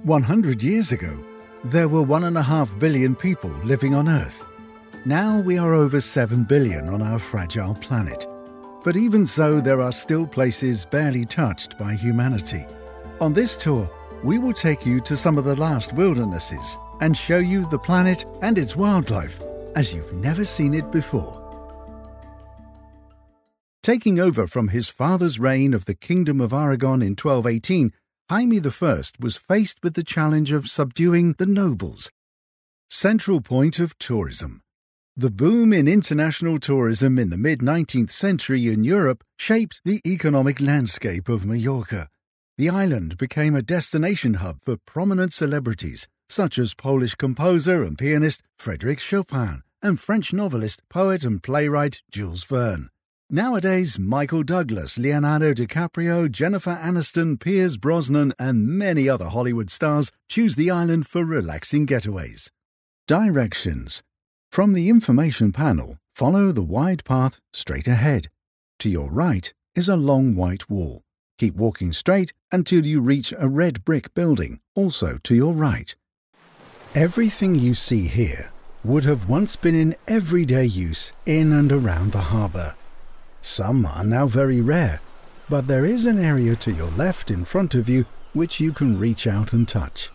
100 years ago, there were 1.5 billion people living on Earth. Now we are over 7 billion on our fragile planet. But even so, there are still places barely touched by humanity. On this tour, we will take you to some of the last wildernesses and show you the planet and its wildlife as you've never seen it before. Taking over from his father's reign of the Kingdom of Aragon in 1218, Jaime I was faced with the challenge of subduing the nobles. Central point of tourism. The boom in international tourism in the mid-19th century in Europe shaped the economic landscape of Mallorca. The island became a destination hub for prominent celebrities, such as Polish composer and pianist Frédéric Chopin and French novelist, poet and playwright Jules Verne. Nowadays, Michael Douglas, Leonardo DiCaprio, Jennifer Aniston, Pierce Brosnan and many other Hollywood stars choose the island for relaxing getaways. Directions. From the information panel, follow the wide path straight ahead. To your right is a long white wall. Keep walking straight until you reach a red brick building, also to your right. Everything you see here would have once been in everyday use in and around the harbour. Some are now very rare, but there is an area to your left in front of you which you can reach out and touch.